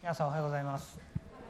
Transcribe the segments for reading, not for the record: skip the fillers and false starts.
皆さんおはようございます。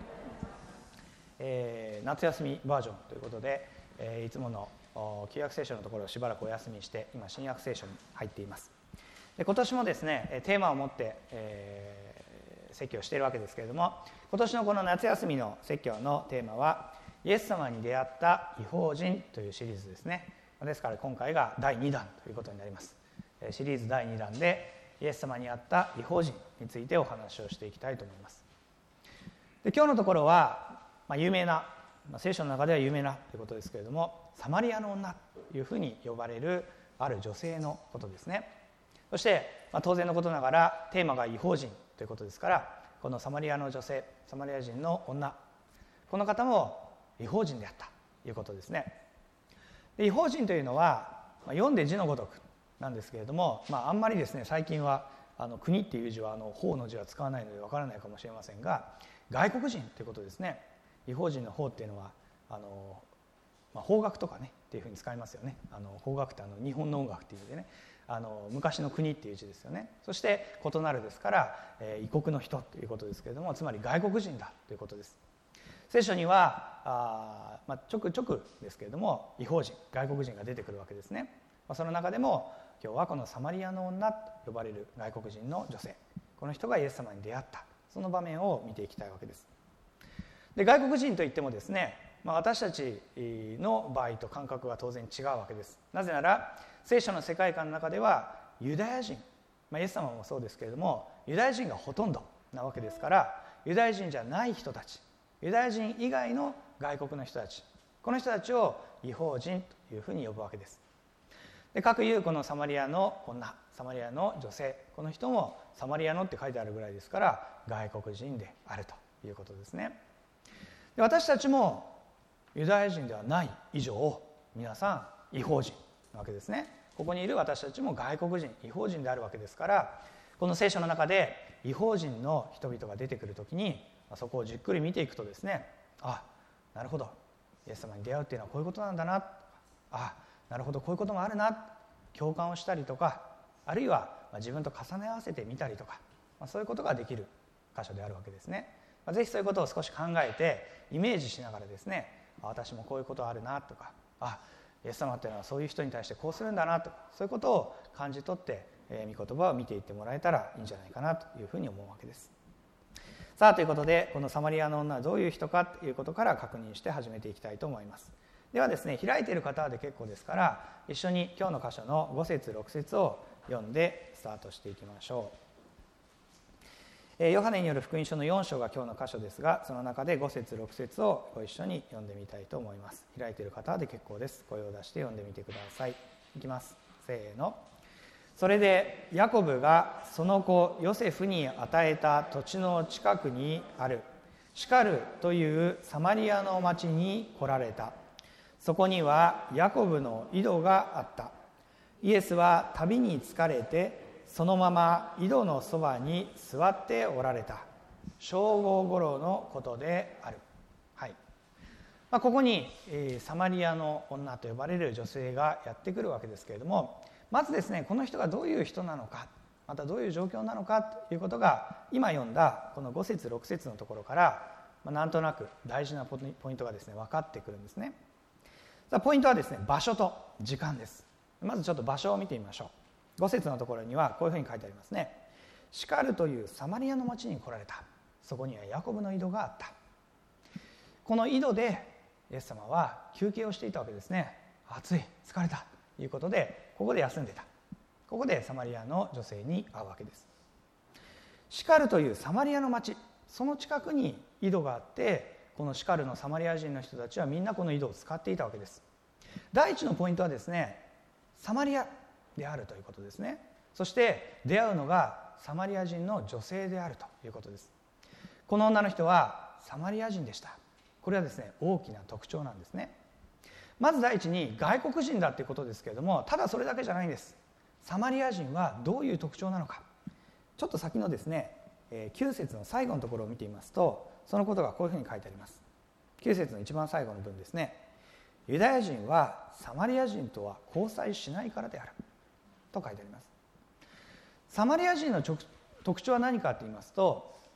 夏休みバージョンということで、いつもの旧約聖書のところをしばらくお休みして今新約聖書に入っています。で今年もですねテーマを持って、説教しているわけですけれども、今年のこの夏休みの説教のテーマはイエス様に出会った異邦人というシリーズですね。ですから今回が第2弾ということになります。シリーズ第2弾でイエス様に会った異邦人についてお話をしていきたいと思います。で今日のところは、有名な、聖書の中では有名なということですけれども、サマリアの女というふうに呼ばれるある女性のことですね。そして、当然のことながらテーマが異邦人ということですから、このサマリアの女性、サマリア人の女、この方も異邦人であったということですね。で異邦人というのは、読んで字のごとくなんですけれども、あんまりですね最近は国っていう字は邦の字は使わないのでわからないかもしれませんが、外国人ということですね。異邦人の邦っていうのは邦楽とかねっていうふうに使いますよね。邦楽って日本の音楽っていう意味でね、昔の国っていう字ですよね。そして異なるですから、異国の人ということですけれども、つまり外国人だということです。聖書にはちょくちょくですけれども異邦人、外国人が出てくるわけですね。その中でも今日はこのサマリアの女と呼ばれる外国人の女性、この人がイエス様に出会ったその場面を見ていきたいわけです。で外国人といってもですね、私たちの場合と感覚が当然違うわけです。なぜなら聖書の世界観の中ではユダヤ人、イエス様もそうですけれどもユダヤ人がほとんどなわけですから、ユダヤ人じゃない人たち、ユダヤ人以外の外国の人たち、この人たちを異邦人というふうに呼ぶわけです。で各いうこのサマリアの女、サマリアの女性、この人もサマリアのって書いてあるぐらいですから外国人であるということですね。で私たちもユダヤ人ではない以上皆さん異邦人なわけですね。ここにいる私たちも外国人、異邦人であるわけですから、この聖書の中で異邦人の人々が出てくるときにそこをじっくり見ていくとですね、なるほど、イエス様に出会うっていうのはこういうことなんだな、なるほどこういうこともあるな、共感をしたりとか、あるいは自分と重ね合わせてみたりとか、そういうことができる箇所であるわけですね。ぜひそういうことを少し考えてイメージしながらですね、私もこういうことあるなとか、イエス様っていうのはそういう人に対してこうするんだなとか、そういうことを感じ取って御言葉を見ていってもらえたらいいんじゃないかなというふうに思うわけです。さあということで、このサマリアの女はどういう人かということから確認して始めていきたいと思います。ではですね、開いている方はで結構ですから、一緒に今日の箇所の5節6節を読んでスタートしていきましょう。ヨハネによる福音書の4章が今日の箇所ですが、その中で5節6節をご一緒に読んでみたいと思います。開いている方はで結構です。声を出して読んでみてください。いきます。せーの。それでヤコブがその子ヨセフに与えた土地の近くにあるシカルというサマリアの町に来られた。そこにはヤコブの井戸があった。イエスは旅に疲れてそのまま井戸のそばに座っておられた。正午頃のことである。ここにサマリアの女と呼ばれる女性がやってくるわけですけれども、まずですね、この人がどういう人なのか、またどういう状況なのかということが今読んだこの5節6節のところからなんとなく大事なポイントがですね分かってくるんですね。ポイントはですね、場所と時間です。まずちょっと場所を見てみましょう。5節のところにはこういうふうに書いてありますね。シカルというサマリアの町に来られた。そこにはヤコブの井戸があった。この井戸でイエス様は休憩をしていたわけですね。暑い、疲れたということでここで休んでた。ここでサマリアの女性に会うわけです。シカルというサマリアの町、その近くに井戸があって、このシカルのサマリア人の人たちはみんなこの井戸を使っていたわけです。第一のポイントはですね、サマリアであるということですね。そして出会うのがサマリア人の女性であるということです。この女の人はサマリア人でした。これはですね、大きな特徴なんですね。まず第一に外国人だということですけれども、ただそれだけじゃないんです。サマリア人はどういう特徴なのか、ちょっと先のですね9節の最後のところを見てみますと、そのことがこういうふうに書いてあります。9節の一番最後の文ですね。ユダヤ人はサマリア人とは交際しないからであると書いてあります。サマリア人の特徴は何かと言いますと、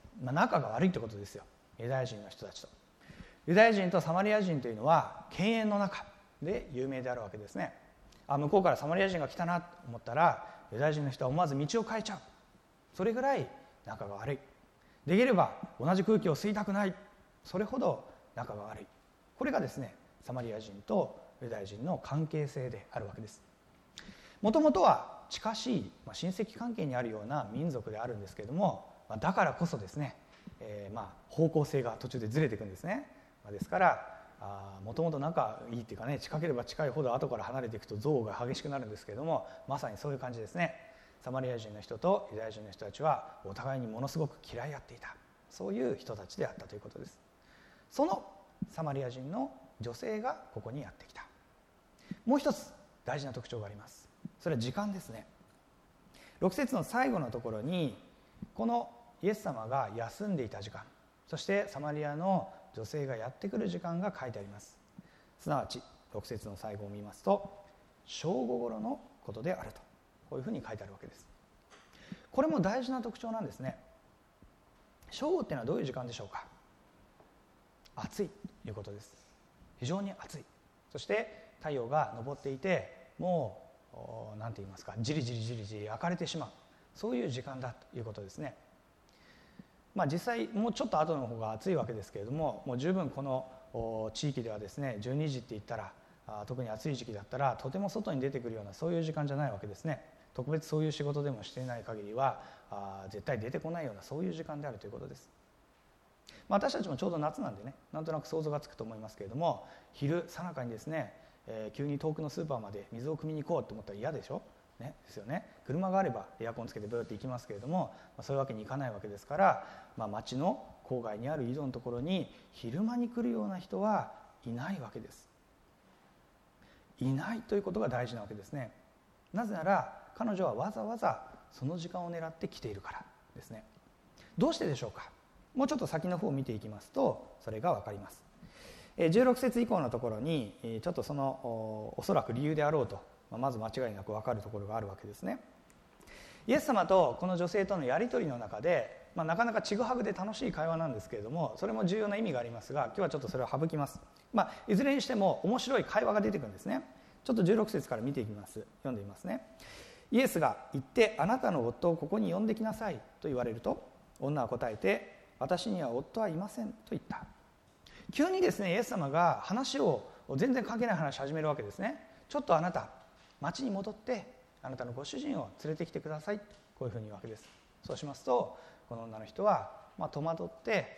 仲が悪いということですよ。ユダヤ人の人たちと。ユダヤ人とサマリア人というのは犬猿の仲で有名であるわけですね。向こうからサマリア人が来たなと思ったら、ユダヤ人の人は思わず道を変えちゃう。それぐらい仲が悪い。できれば同じ空気を吸いたくない。それほど仲が悪い。これがですね、サマリア人とユダヤ人の関係性であるわけです。もともとは近しい親戚関係にあるような民族であるんですけれども、だからこそですね、方向性が途中でずれていくんですね。ですからもともと仲いいっていうかね、近ければ近いほど後から離れていくと憎悪が激しくなるんですけれども、まさにそういう感じですね。サマリア人の人とユダヤ人の人たちはお互いにものすごく嫌い合っていた、そういう人たちであったということです。そのサマリア人の女性がここにやってきた。もう一つ大事な特徴があります。それは時間ですね。6節の最後のところに、このイエス様が休んでいた時間、そしてサマリアの女性がやってくる時間が書いてあります。すなわち6節の最後を見ますと、正午頃のことであると、こういうふうに書いてあるわけです。これも大事な特徴なんですね。正午っていうのはどういう時間でしょうか。暑いということです。非常に暑い。そして太陽が昇っていて、もう何て言いますか、じりじりじりじり焼かれてしまう、そういう時間だということですね。実際もうちょっと後の方が暑いわけですけれども、もう十分この地域ではですね、12時って言ったら、特に暑い時期だったらとても外に出てくるようなそういう時間じゃないわけですね。特別そういう仕事でもしていない限りは絶対出てこないようなそういう時間であるということです。私たちもちょうど夏なんでね、なんとなく想像がつくと思いますけれども、昼さなかにですね、急に遠くのスーパーまで水を汲みに行こうと思ったら嫌でしょ、ですよね。車があればエアコンつけてブーって行きますけれども、そういうわけにいかないわけですから、町の郊外にある井戸のところに昼間に来るような人はいないわけです。いないということが大事なわけですね。なぜなら彼女はわざわざその時間を狙って来ているからですね。どうしてでしょうか。もうちょっと先の方を見ていきますとそれが分かります。16節以降のところにちょっとそのおそらく理由であろうとまず間違いなく分かるところがあるわけですね。イエス様とこの女性とのやり取りの中で、なかなかちぐはぐで楽しい会話なんですけれども、それも重要な意味がありますが、今日はちょっとそれを省きます。いずれにしても面白い会話が出てくるんですね。ちょっと16節から見ていきます。読んでみますね。イエスが言って、あなたの夫をここに呼んできなさいと言われると、女は答えて、私には夫はいませんと言った。急にですね、イエス様が話を全然関係ない話を始めるわけですね。ちょっとあなた町に戻ってあなたのご主人を連れてきてください、こういうふうに言うわけです。そうしますとこの女の人は戸惑って、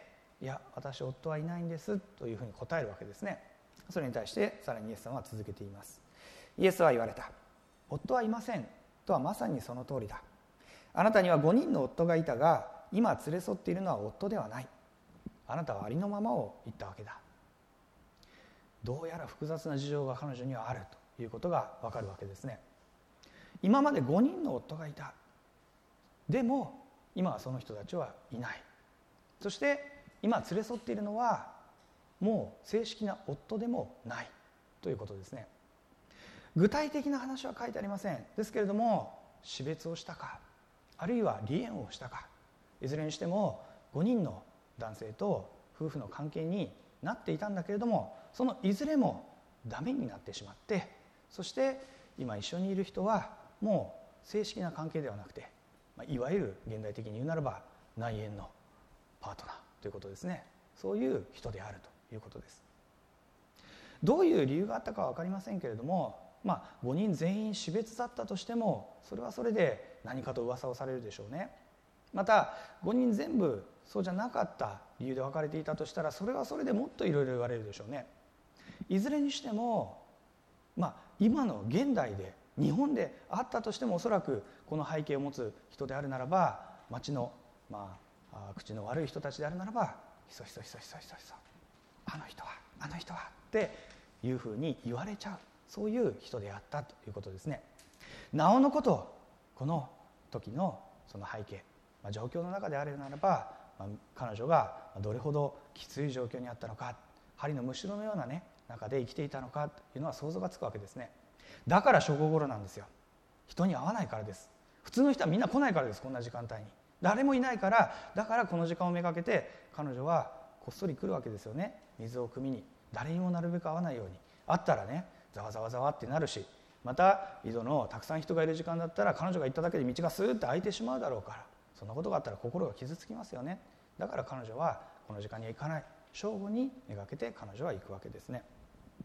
いや私夫はいないんですというふうに答えるわけですね。それに対してさらにイエス様は続けています。イエスは言われた。夫はいませんとはまさにその通りだ。あなたには5人の夫がいたが、今連れ添っているのは夫ではない。あなたはありのままを言ったわけだ。どうやら複雑な事情が彼女にはあるということがわかるわけですね。今まで5人の夫がいた。でも今はその人たちはいない。そして今連れ添っているのはもう正式な夫でもないということですね。具体的な話は書いてありません。ですけれども死別をしたか、あるいは離縁をしたか、いずれにしても5人の男性と夫婦の関係になっていたんだけれども、そのいずれもダメになってしまって、そして今一緒にいる人はもう正式な関係ではなくて、いわゆる現代的に言うならば内縁のパートナーということですね。そういう人であるということです。どういう理由があったかは分かりませんけれども、5人全員死別だったとしてもそれはそれで何かと噂をされるでしょうね。また5人全部そうじゃなかった理由で別れていたとしたら、それはそれでもっといろいろ言われるでしょうね。いずれにしても、今の現代で日本であったとしても、おそらくこの背景を持つ人であるならば、町の、口の悪い人たちであるならば、ひそひそひそひそひそひそ、あの人はあの人はっていうふうに言われちゃう、そういう人であったということですね。なおのこと、この時のその背景、状況の中であるならば、彼女がどれほどきつい状況にあったのか、針のむしろのような中で生きていたのかというのは想像がつくわけですね。だから正午頃なんですよ。人に会わないからです。普通の人はみんな来ないからです。こんな時間帯に誰もいないから、だからこの時間をめがけて彼女はこっそり来るわけですよね。水を汲みに、誰にもなるべく会わないように。会ったらね、ざわざわざわってなるし、また井戸のたくさん人がいる時間だったら彼女が行っただけで道がスーッと開いてしまうだろうから、そんなことがあったら心が傷つきますよね。だから彼女はこの時間には行かない。正午にめがけて彼女は行くわけですね。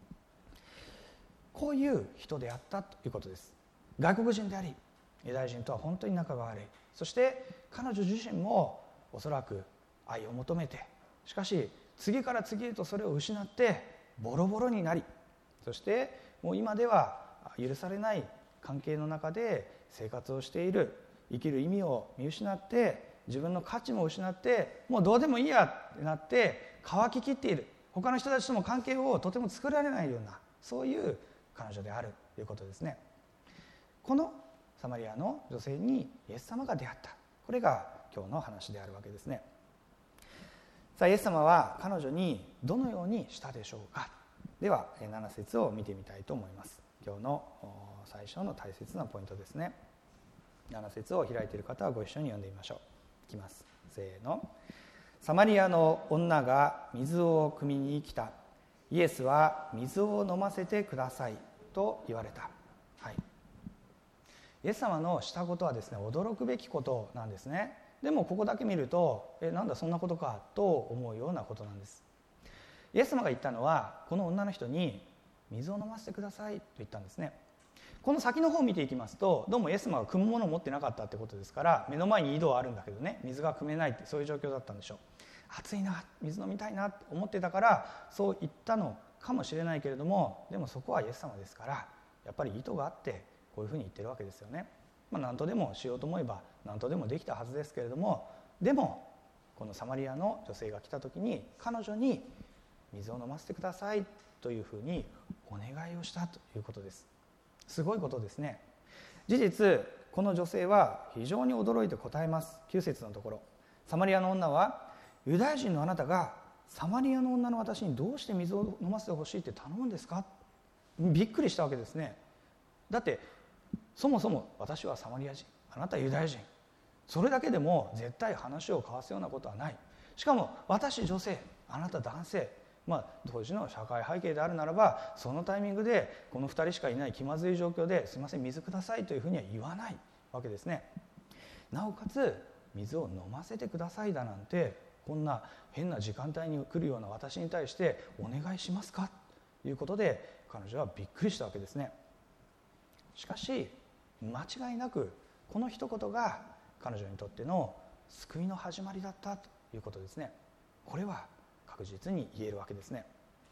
こういう人であったということです。外国人であり、ユダヤ人とは本当に仲が悪い。そして彼女自身もおそらく愛を求めて、しかし次から次へとそれを失ってボロボロになり、そしてもう今では許されない関係の中で生活をしている。生きる意味を見失って、自分の価値も失って、もうどうでもいいやってなって乾ききっている。他の人たちとも関係をとても作られないような、そういう彼女であるということですね。このサマリアの女性にイエス様が出会った。これが今日の話であるわけですね。さあ、イエス様は彼女にどのようにしたでしょうか。では7節を見てみたいと思います。今日の最初の大切なポイントですね。7節を開いている方はご一緒に読んでみましょう。いきます。せーの。サマリアの女が水を汲みに来た。イエスは水を飲ませてくださいと言われた。はい、イエス様のしたことはですね、驚くべきことなんですね。でもここだけ見ると、なんだそんなことかと思うようなことなんです。イエス様が言ったのは、この女の人に水を飲ませてくださいと言ったんですね。この先の方を見ていきますと、どうもイエス様が汲むものを持ってなかったってことですから、目の前に井戸はあるんだけどね、水が汲めないって、そういう状況だったんでしょう。暑いな、水飲みたいなと思ってたからそう言ったのかもしれないけれども、でもそこはイエス様ですから、やっぱり意図があってこういうふうに言ってるわけですよね。何とでもしようと思えば何とでもできたはずですけれども、でもこのサマリアの女性が来た時に彼女に水を飲ませてくださいというふうにお願いをしたということです。すごいことですね。事実この女性は非常に驚いて答えます。9節のところ、サマリアの女は、ユダヤ人のあなたがサマリアの女の私にどうして水を飲ませてほしいって頼むんですか。びっくりしたわけですね。だってそもそも私はサマリア人、あなたはユダヤ人、それだけでも絶対話を交わすようなことはない。しかも私女性、あなた男性、当時の社会背景であるならば、そのタイミングでこの2人しかいない気まずい状況で、すいません水くださいというふうには言わないわけですね。なおかつ水を飲ませてくださいだなんて、こんな変な時間帯に来るような私に対してお願いしますかということで、彼女はびっくりしたわけですね。しかし間違いなくこの一言が彼女にとっての救いの始まりだったということですね。これは確実に言えるわけですね。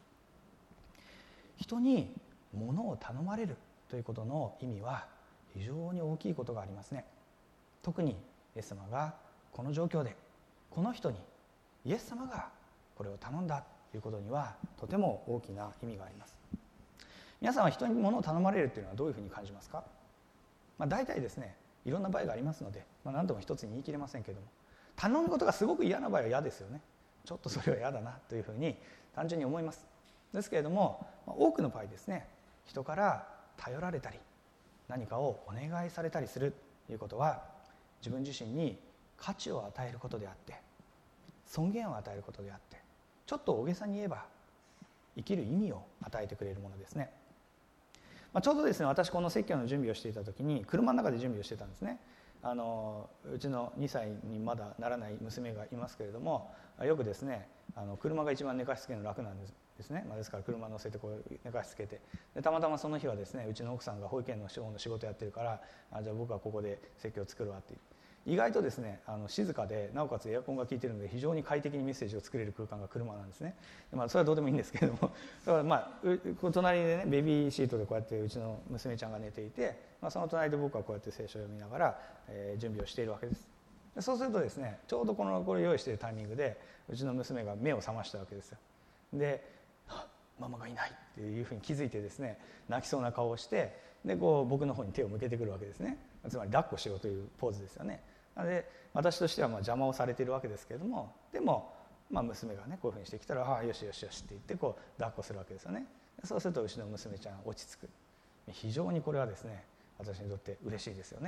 人に物を頼まれるということの意味は非常に大きいことがありますね。特にイエス様がこの状況でこの人にイエス様がこれを頼んだということにはとても大きな意味があります。皆さんは人に物を頼まれるというのはどういうふうに感じますか。大体ですね、いろんな場合がありますので、何とも一つに言い切れませんけれども、頼むことがすごく嫌な場合は嫌ですよね。ちょっとそれは嫌だなというふうに単純に思います。ですけれども、多くの場合ですね、人から頼られたり何かをお願いされたりするということは、自分自身に価値を与えることであって、尊厳を与えることであって、ちょっと大げさに言えば生きる意味を与えてくれるものですね。ちょうどですね、私この説教の準備をしていた時に車の中で準備をしてたんですね。うちの2歳にまだならない娘がいますけれども、よくですね、車が一番寝かしつけるの楽なんですね。ですから車乗せてこう寝かしつけて、でたまたまその日はですね、うちの奥さんが保育園の仕事やってるから、じゃあ僕はここで説教を作るわって意外とですね、静かでなおかつエアコンが効いているので非常に快適にメッセージを作れる空間が車なんですね。それはどうでもいいんですけれども、だから隣でねベビーシートでこうやってうちの娘ちゃんが寝ていて、その隣で僕はこうやって聖書を読みながら、準備をしているわけです。そうするとですね、ちょうどこれを用意しているタイミングでうちの娘が目を覚ましたわけですよ。で、ママがいないっていうふうに気づいてですね、泣きそうな顔をして、で僕の方に手を向けてくるわけですね。つまり抱っこしろというポーズですよね。で私としては邪魔をされているわけですけれども、でも娘がねこういうふうにしてきたら、よしよしよしって言ってこう抱っこするわけですよね。そうするとうちの娘ちゃん落ち着く。非常にこれはですね、私にとって嬉しいですよね。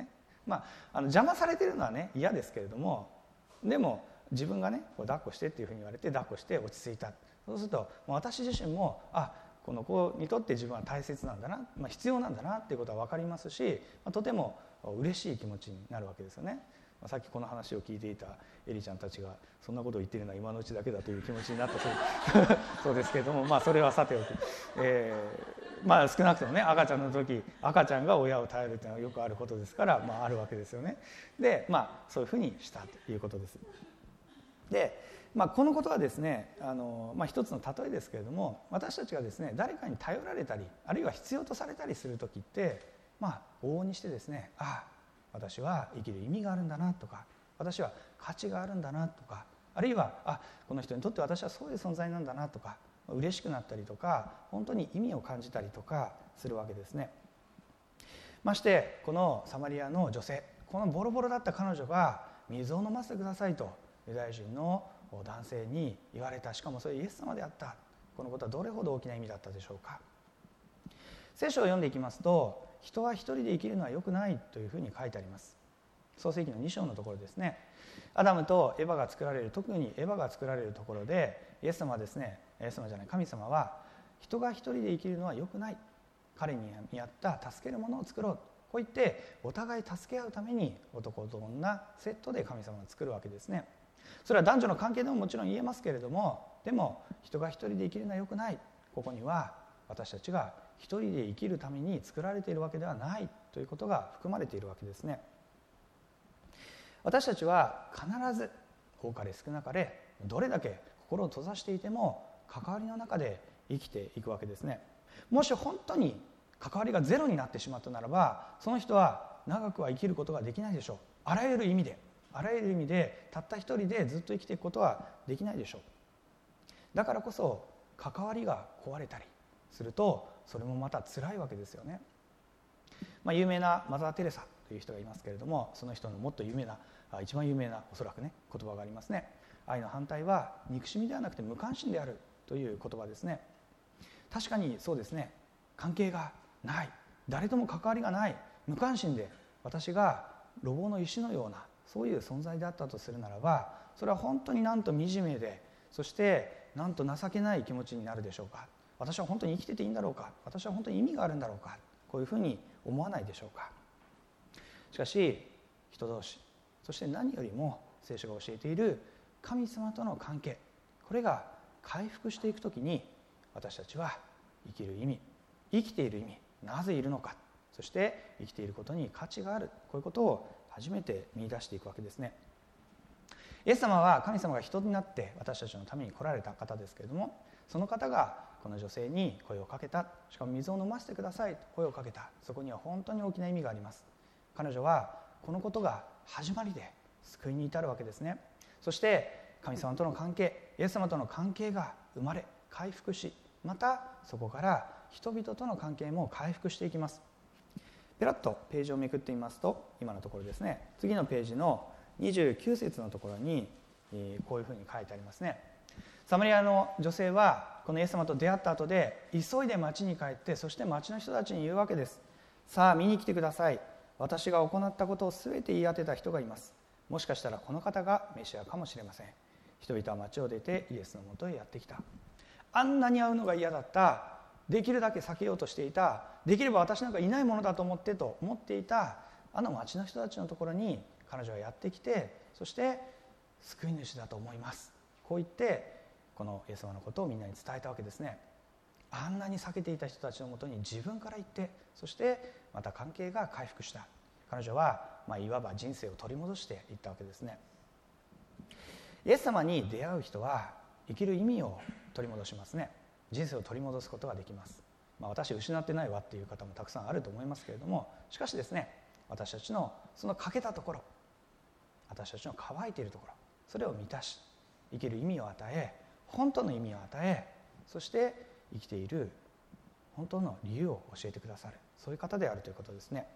邪魔されてるのはね嫌ですけれども、でも自分がね抱っこしてっていうふうに言われて抱っこして落ち着いた。そうすると私自身もこの子にとって自分は大切なんだな、必要なんだなっていうことは分かりますし、とても嬉しい気持ちになるわけですよね。さっきこの話を聞いていたエリちゃんたちがそんなことを言っているのは今のうちだけだという気持ちになったそうですけれども、それはさておき、少なくともね赤ちゃんの時赤ちゃんが親を頼るというのはよくあることですから、あるわけですよね。でそういうふうにしたということです。でこのことはですね一つの例えですけれども、私たちがですね誰かに頼られたりあるいは必要とされたりする時って往々にしてですね私は生きる意味があるんだなとか、私は価値があるんだなとか、あるいはこの人にとって私はそういう存在なんだなとか嬉しくなったりとか本当に意味を感じたりとかするわけですね。ましてこのサマリアの女性、このボロボロだった彼女が水を飲ませてくださいとユダヤ人の男性に言われた。しかもそれイエス様であった。このことはどれほど大きな意味だったでしょうか。聖書を読んでいきますと、人は一人で生きるのは良くないというふうに書いてあります。創世記の2章のところですね。アダムとエヴァが作られる、特にエヴァが作られるところでイエス様はですね、神様は人が一人で生きるのは良くない、彼に見合った助けるものを作ろう、こう言ってお互い助け合うために男と女セットで神様が作るわけですね。それは男女の関係でももちろん言えますけれども、でも人が一人で生きるのは良くない、ここには私たちが一人で生きるために作られているわけではないということが含まれているわけですね。私たちは必ず多かれ少なかれどれだけ心を閉ざしていても関わりの中で生きていくわけですね。もし本当に関わりがゼロになってしまったならば、その人は長くは生きることができないでしょう。あらゆる意味でたった一人でずっと生きていくことはできないでしょう。だからこそ関わりが壊れたりするとそれもまた辛いわけですよね。有名なマザー・テレサという人がいますけれども、その人のもっと一番有名なおそらくね言葉がありますね。愛の反対は憎しみではなくて無関心であるという言葉ですね。確かにそうですね。関係がない、誰とも関わりがない、無関心で私が路傍の石のようなそういう存在であったとするならば、それは本当になんと惨めで、そしてなんと情けない気持ちになるでしょうか。私は本当に生きてていいんだろうか、私は本当に意味があるんだろうか、こういうふうに思わないでしょうか。しかし人同士、そして何よりも聖書が教えている神様との関係、これが回復していくときに私たちは生きる意味、生きている意味、なぜいるのか、そして生きていることに価値がある、こういうことを初めて見出していくわけですね。イエス様は神様が人になって私たちのために来られた方ですけれども、その方がこの女性に声をかけた、しかも水を飲ませてくださいと声をかけた、そこには本当に大きな意味があります。彼女はこのことが始まりで救いに至るわけですね。そして神様との関係、イエス様との関係が生まれ回復し、またそこから人々との関係も回復していきます。ペラッとページをめくってみますと、今のところですね、次のページの29節のところにこういうふうに書いてありますね。サマリアの女性はこのイエス様と出会った後で急いで町に帰って、そして町の人たちに言うわけです。さあ見に来てください、私が行ったことを全て言い当てた人がいます。もしかしたらこの方がメシアかもしれません。人々は町を出てイエスのもとへやってきた。あんなに会うのが嫌だった、できるだけ避けようとしていた、できれば私なんかいないものだと思っていたあの町の人たちのところに彼女はやってきて、そして救い主だと思います、こう言ってこのイエス様のことをみんなに伝えたわけですね。あんなに避けていた人たちのもとに自分から行って、そしてまた関係が回復した。彼女はいわば人生を取り戻していったわけですね。イエス様に出会う人は生きる意味を取り戻しますね。人生を取り戻すことができます。私失ってないわっていう方もたくさんあると思いますけれども、しかしですね、私たちのその欠けたところ、私たちの乾いているところ、それを満たし、生きる意味を与え、本当の意味を与え、そして生きている本当の理由を教えてくださる、そういう方であるということですね。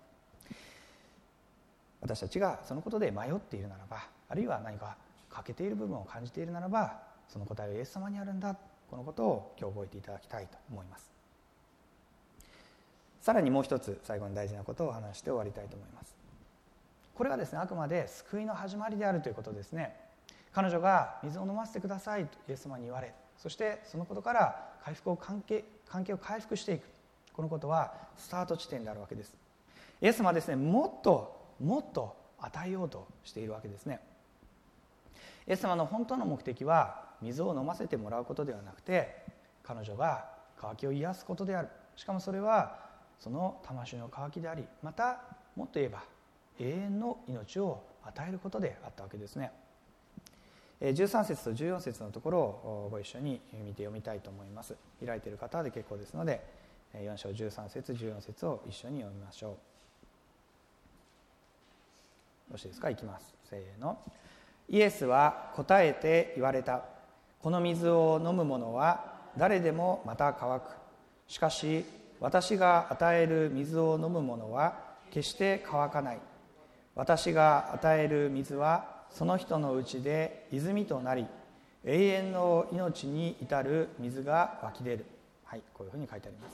私たちがそのことで迷っているならば、あるいは何か欠けている部分を感じているならば、その答えはイエス様にあるんだ、このことを今日覚えていただきたいと思います。さらにもう一つ最後に大事なことを話して終わりたいと思います。 これがですね、あくまで救いの始まりであるということですね。彼女が水を飲ませてくださいとイエス様に言われ、そしてそのことから関係を回復していく、このことはスタート地点であるわけです。イエス様はですね、もっと与えようとしているわけですね。イエス様の本当の目的は水を飲ませてもらうことではなくて、彼女が渇きを癒すことである。しかもそれはその魂の渇きであり、またもっと言えば永遠の命を与えることであったわけですね。13節と14節のところをご一緒に見て読みたいと思います。開いている方で結構ですので、4章13節14節を一緒に読みましょう。よろしいですか。いきます。せーの。イエスは答えて言われた。この水を飲む者は誰でもまた乾く。しかし私が与える水を飲む者は決して乾かない。私が与える水はその人のうちで泉となり、永遠の命に至る水が湧き出る。はい、こういうふうに書いてあります。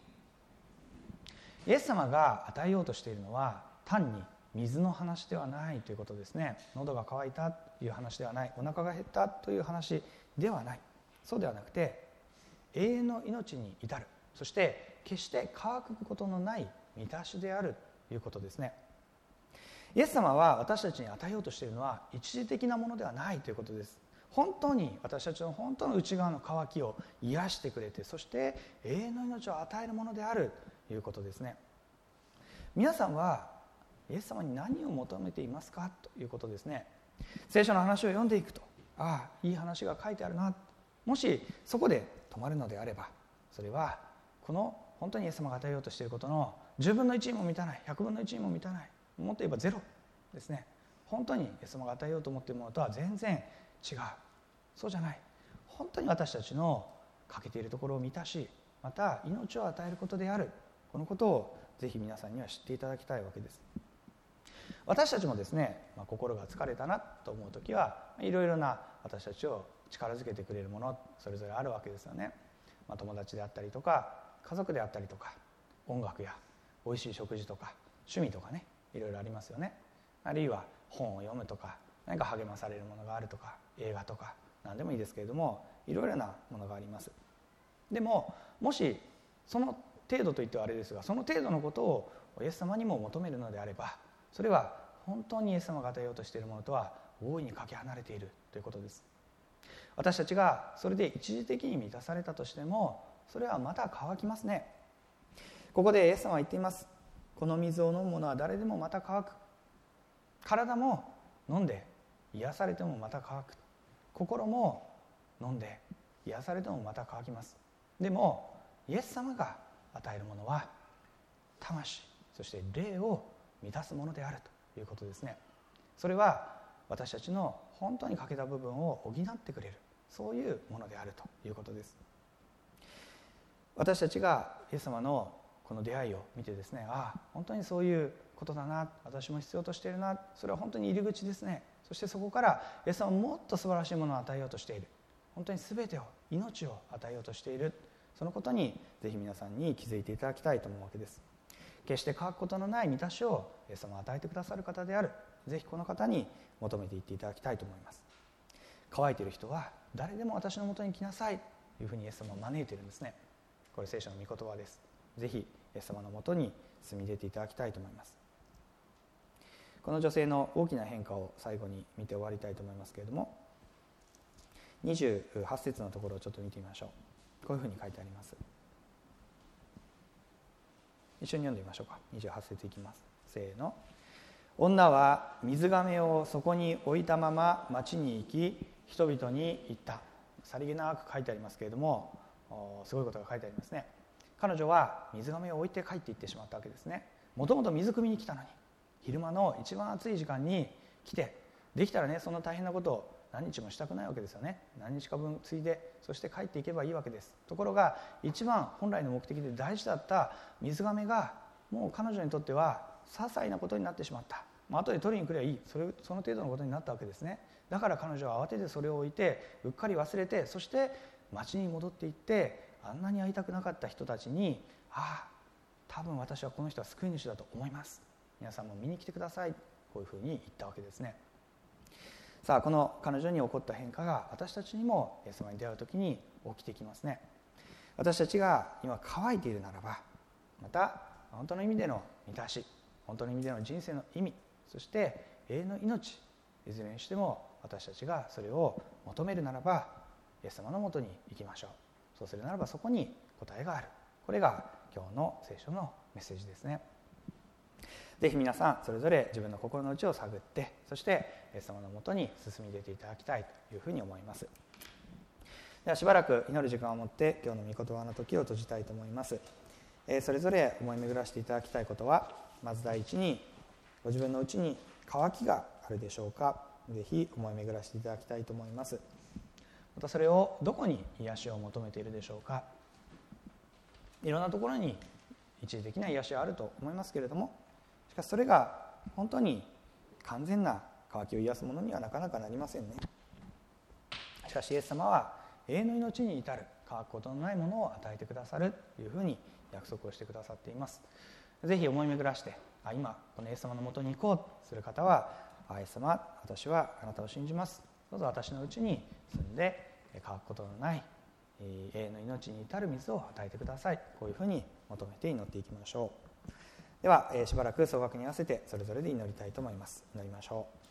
イエス様が与えようとしているのは単に水の話ではないということですね。喉が渇いたという話ではない、お腹が減ったという話ではない。そうではなくて、永遠の命に至る、そして決して乾くことのない満たしであるということですね。イエス様は私たちに与えようとしているのは一時的なものではないということです。本当に私たちの本当の内側の渇きを癒してくれて、そして永遠の命を与えるものであるということですね。皆さんはイエス様に何を求めていますかということですね。聖書の話を読んでいくと、いい話が書いてあるな、もしそこで止まるのであれば、それはこの本当にイエス様が与えようとしていることの10分の1にも満たない、100分の1にも満たない、もっと言えばゼロですね。本当にイエス様が与えようと思っているものとは全然違う。そうじゃない。本当に私たちの欠けているところを満たし、また命を与えることである、このことをぜひ皆さんには知っていただきたいわけです。私たちもですね、心が疲れたなと思うときはいろいろな私たちを力づけてくれるものそれぞれあるわけですよね。友達であったりとか家族であったりとか、音楽やおいしい食事とか趣味とかね、いろいろありますよね。あるいは本を読むとか、何か励まされるものがあるとか、映画とか何でもいいですけれども、いろいろなものがあります。でももしその程度といってはあれですが、その程度のことをイエス様にも求めるのであれば、それは本当にイエス様が与えようとしているものとは大いにかけ離れているということです。私たちがそれで一時的に満たされたとしても、それはまた乾きますね。ここでイエス様は言っています。この水を飲む者は誰でもまた乾く。体も飲んで癒されてもまた乾く。心も飲んで癒されてもまた乾きます。でもイエス様が与えるものは魂、そして霊を満たすものであるということですね。それは私たちの本当に欠けた部分を補ってくれる、そういうものであるということです。私たちがイエス様のこの出会いを見てですね、本当にそういうことだな、私も必要としているな、それは本当に入り口ですね。そしてそこからイエス様はもっと素晴らしいものを与えようとしている、本当に全てを、命を与えようとしている、そのことにぜひ皆さんに気づいていただきたいと思うわけです。決して乾くことのない満たしをイエス様は与えてくださる方である。ぜひこの方に求めていっていただきたいと思います。乾いている人は誰でも私のもとに来なさいというふうにイエス様を招いているんですね。これ聖書の御言葉です。ぜひイエス様のもとに住み出ていただきたいと思います。この女性の大きな変化を最後に見て終わりたいと思いますけれども、28節のところをちょっと見てみましょう。こういうふうに書いてあります。一緒に読んでみましょうか。28節いきます。せーの。女は水がめをそこに置いたまま町に行き、人々に言った。さりげなく書いてありますけれども、すごいことが書いてありますね。彼女は水がめを置いて帰っていってしまったわけですね。もともと水汲みに来たのに、昼間の一番暑い時間に来て、できたらね、そんな大変なことを何日もしたくないわけですよね。何日か分ついで、そして帰っていけばいいわけです。ところが一番本来の目的で大事だった水がめが、もう彼女にとっては些細なことになってしまった。後で取りに来ればいい、その程度のことになったわけですね。だから彼女は慌ててそれを置いて、うっかり忘れて、そして町に戻っていって、あんなに会いたくなかった人たちに、多分私はこの人は救い主だと思います、皆さんも見に来てください、 こういうふうに言ったわけですね。さあこの彼女に起こった変化が私たちにもイエス様に出会う時に起きてきますね。私たちが今乾いているならば、また本当の意味での満たし、本当の意味での人生の意味、そして永遠の命、いずれにしても私たちがそれを求めるならばイエス様のもとに行きましょう。そうするならばそこに答えがある。これが今日の聖書のメッセージですね。ぜひ皆さんそれぞれ自分の心の内を探って、そしてイエス様のもとに進み出ていただきたいというふうに思います。ではしばらく祈る時間を持って今日の御言葉の時を閉じたいと思います。それぞれ思い巡らしていただきたいことは、まず第一にご自分の内に渇きがあるでしょうか。ぜひ思い巡らしていただきたいと思います。またそれをどこに癒しを求めているでしょうか。いろんなところに一時的な癒しはあると思いますけれども、しかしそれが本当に完全な渇きを癒すものにはなかなかなりませんね。しかしイエス様は永遠の命に至る乾くことのないものを与えてくださるというふうに約束をしてくださっています。ぜひ思い巡らして、今このイエス様のもとに行こうとする方は、イエス様、私はあなたを信じます。どうぞ私のうちに住んで乾くことのない永遠の命に至る水を与えてください。こういうふうに求めて祈っていきましょう。ではしばらく総額に合わせてそれぞれで祈りたいと思います。祈りましょう。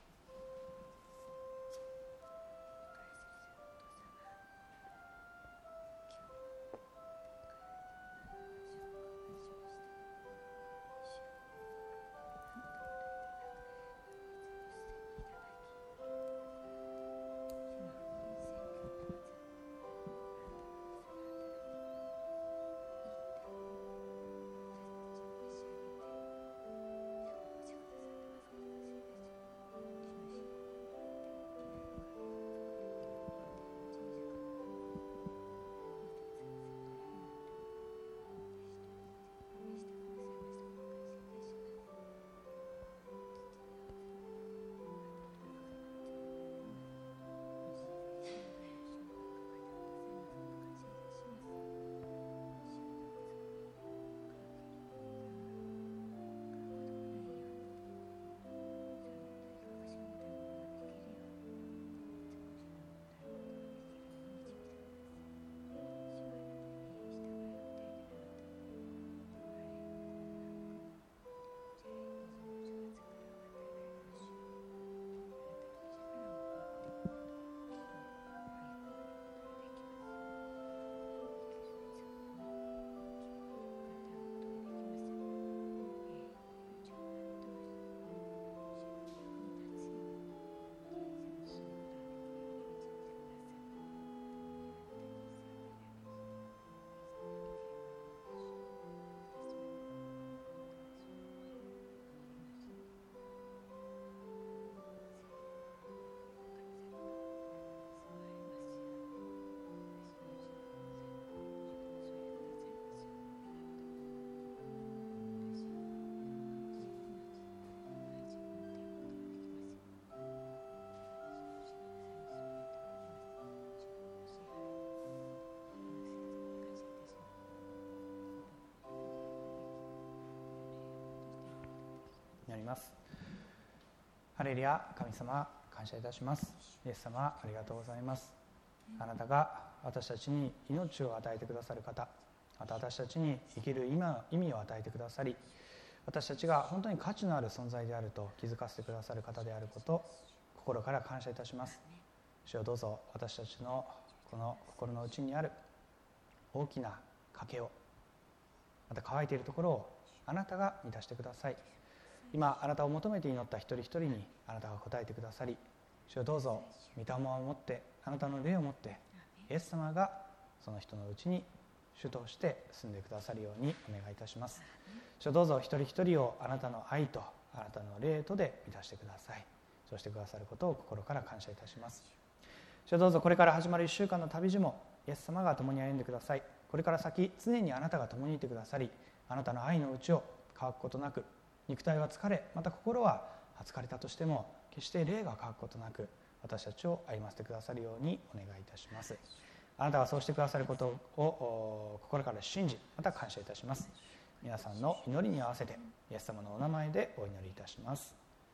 になります。ハレルヤ、神様感謝いたします。イエス様ありがとうございます。あなたが私たちに命を与えてくださる方、また私たちに生きる意味を与えてくださり、私たちが本当に価値のある存在であると気づかせてくださる方であること、心から感謝いたします。主よどうぞ私たちのこの心の内にある大きな賭けを、また乾いているところをあなたが満たしてください。今あなたを求めて祈った一人一人にあなたが答えてくださり、主よどうぞ御霊を持って、あなたの霊を持ってイエス様がその人のうちに主として住んでくださるようにお願いいたします。主よどうぞ一人一人をあなたの愛とあなたの霊とで満たしてください。そうしてくださることを心から感謝いたします。主よどうぞこれから始まる1週間の旅路もイエス様が共に歩んでください。これから先常にあなたが共にいてくださり、あなたの愛のうちを乾くことなく、肉体は疲れ、また心は疲れたとしても決して霊が乾くことなく、私たちを歩ませてくださるようにお願いいたします。あなたがそうしてくださることを心から信じ、また感謝いたします。皆さんの祈りに合わせてイエス様のお名前でお祈りいたします。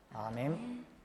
アーメン。